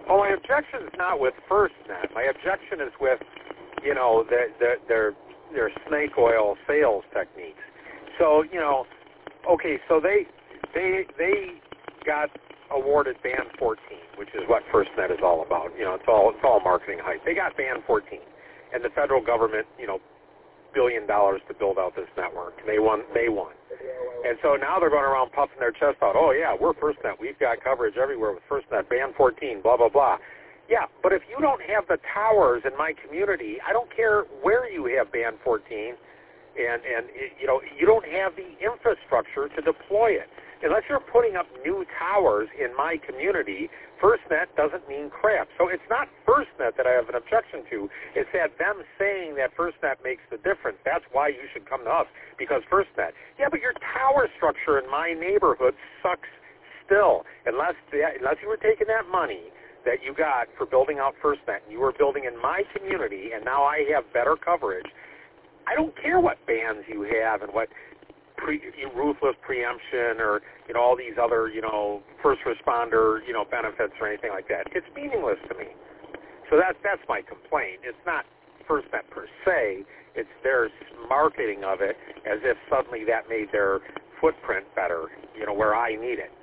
Well, my objection is not with FirstNet. My objection is with, their snake oil sales techniques. So, okay, so they got awarded Band 14, which is what FirstNet is all about. It's all marketing hype. They got Band 14, and the federal government, $1 billion to build out this network. They won. And so now they're going around puffing their chest out. Oh yeah, we're FirstNet. We've got coverage everywhere with FirstNet. Band 14. Blah blah blah. Yeah, but if you don't have the towers in my community, I don't care where you have Band 14, and you don't have the infrastructure to deploy it. Unless you're putting up new towers in my community, FirstNet doesn't mean crap. So it's not FirstNet that I have an objection to. It's that them saying that FirstNet makes the difference. That's why you should come to us, because FirstNet. Yeah, but your tower structure in my neighborhood sucks still. Unless you were taking that money that you got for building out FirstNet and you were building in my community, and now I have better coverage, I don't care what bands you have and what ruthless preemption or all these other first responder benefits or anything like that. It's meaningless to me. So that's my complaint. It's not FirstNet per se. It's their marketing of it as if suddenly that made their footprint better, where I need it.